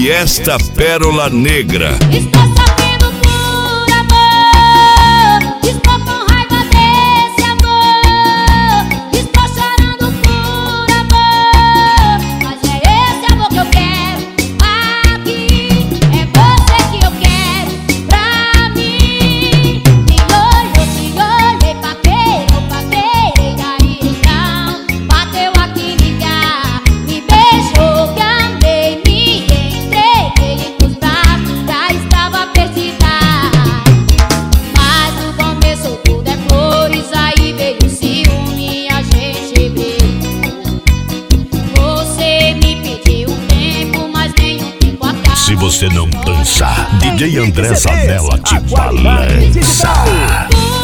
e esta pérola negra. Estou sofrendo por amor, estou com raiva desse amor, estou chorando por amor, mas é esse amor que eu quero aqui, é você que eu quero pra mim. Te olhei, paquerei, daí então bateu a química, me beijou, me amei, me entreguei nos braços, já estava perdida. Mas no começo tudo é flores, aí veio o ciúme, a gente brigou. Você me pediu um tempo, mas nem um tempo atrás. Se você não dançar, DJ André Zanella te a qualidade digital. balança.